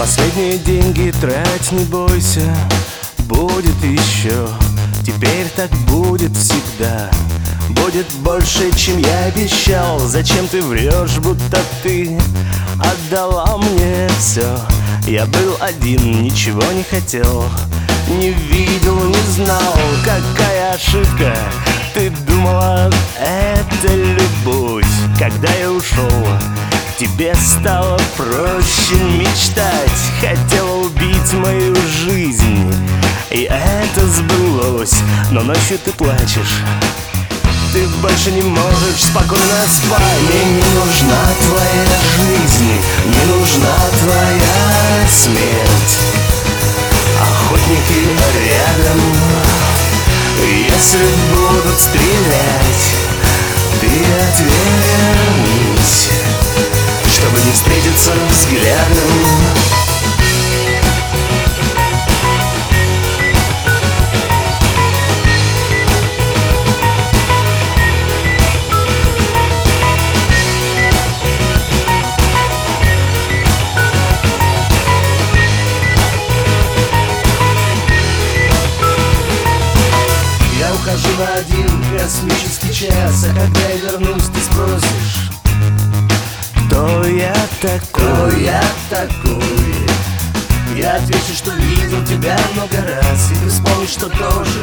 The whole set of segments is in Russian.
Последние деньги трать, не бойся, будет еще. Теперь так будет всегда. Будет больше, чем я обещал. Зачем ты врешь, будто ты отдала мне все? Я был один, ничего не хотел, не видел, не знал. Какая ошибка, ты думала, это любовь. Когда я ушел, тебе стало проще мечтать. Хотела убить мою жизнь, и это сбылось. Но ночью ты плачешь, ты больше не можешь спокойно спать. Мне не нужна твоя жизнь, не нужна твоя смерть. Охотники рядом, если будут стрелять, ты отвернись, чтобы не встретиться взглядом. Ухожу на один космический час, а когда я вернусь, ты спросишь, кто я такой? Я отвечу, что видел тебя много раз, и ты вспомнишь, что тоже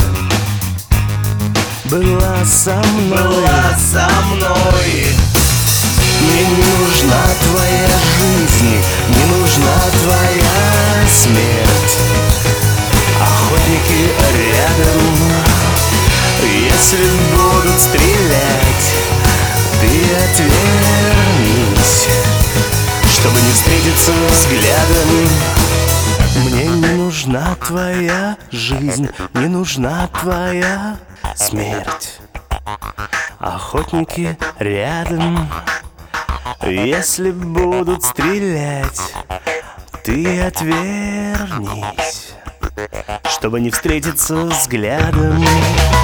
была со мной. Мне не нужна твоя жизнь, не нужна твоя смерть. Охотники рядом, если будут стрелять, ты отвернись, чтобы не встретиться взглядом. Мне не нужна твоя жизнь, не нужна твоя смерть. Охотники рядом, если будут стрелять, ты отвернись, чтобы не встретиться взглядом.